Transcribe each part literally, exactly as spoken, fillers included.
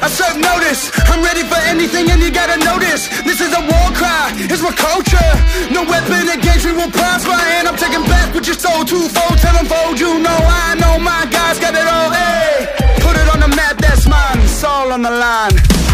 serve notice. I'm ready for anything and you gotta notice. This is a war cry, it's my culture. No weapon against me will prosper. And I'm taking back what you stole twofold. Tell them fold, you know I know my guys got it all, hey. Put it on the map, that's mine, it's all on the line.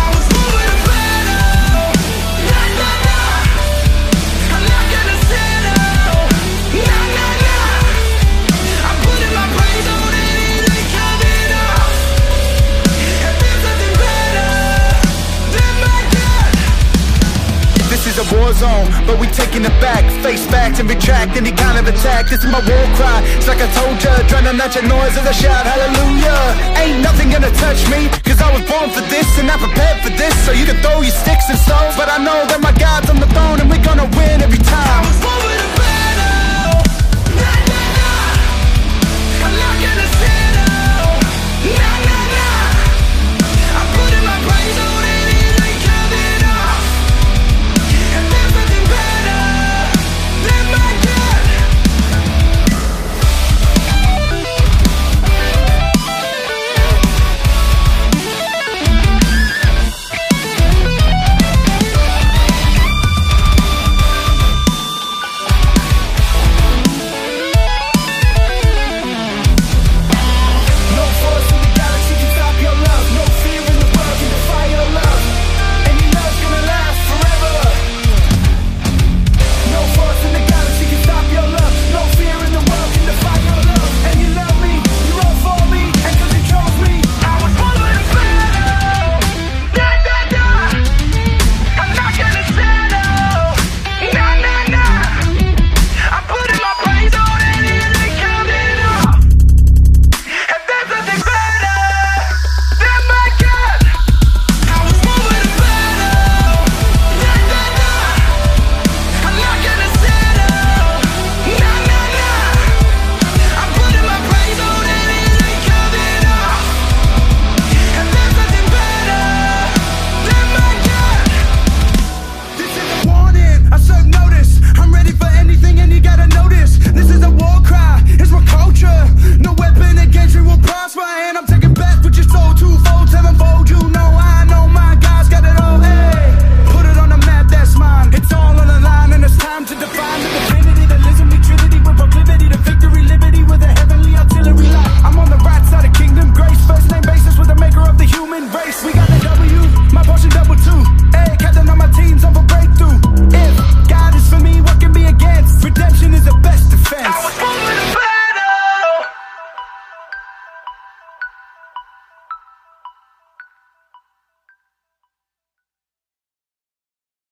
This is a war zone, but we taking it back. Face facts and retract any kind of attack. This is my war cry, it's like I told ya. Drowning out your noise as I shout hallelujah. Ain't nothing gonna touch me, cause I was born for this and I prepared for this. So you can throw your sticks and stones, but I know that my God's on the throne and we're gonna win.